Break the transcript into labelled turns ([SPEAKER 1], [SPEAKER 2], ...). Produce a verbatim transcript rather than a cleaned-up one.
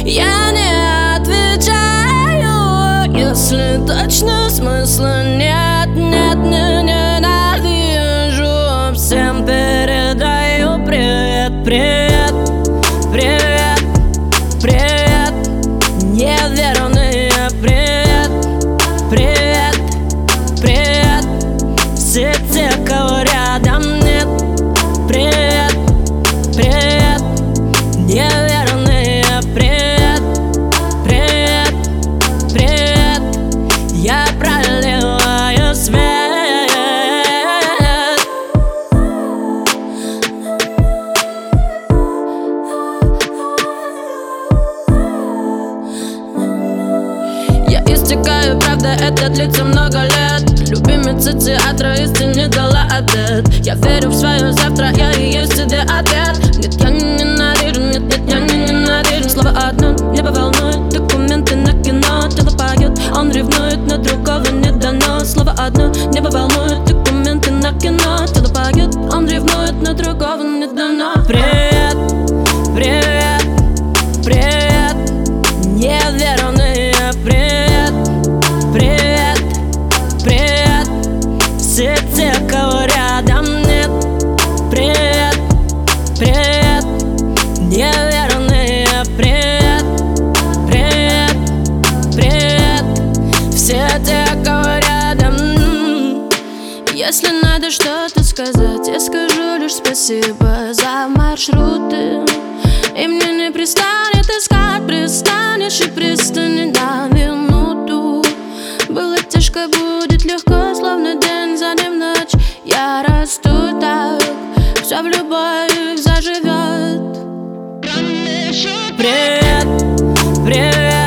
[SPEAKER 1] Я не отвечаю, если точно смысла нет. Нет, не ненавижу, всем передаю привет, привет, привет, привет, неверные привет, привет, привет, все те, кого рядом нет. Привет, привет, неверные привет, привет, привет, я проливаю свет. Я истекаю, правда, это длится много лет. Любимица театра истине дала ответ. Я верю в свое завтра, я и есть тебе ответ. Нет, я не ненавижу, нет, нет, я не ненавижу. Слово одно, небо волнует, документы на кино. Тело поет, он ревнует, но другого не дано. Слово одно, небо волнует, документы на кино. Тело поет, он ревнует, но другого не дано. Привет, привет, привет, неверные привет, привет, привет, все те, кого рядом нет. Привет, привет, неверные привет, привет, привет, все те, кого рядом. Если надо что-то сказать, я скажу лишь спасибо за маршруты. И мне не пристанет искать, пристанешь и пристани на минуту. Было тяжко, будет легко, словно день за днем ночь. Я расту так, все в любовь заживет. Привет, привет.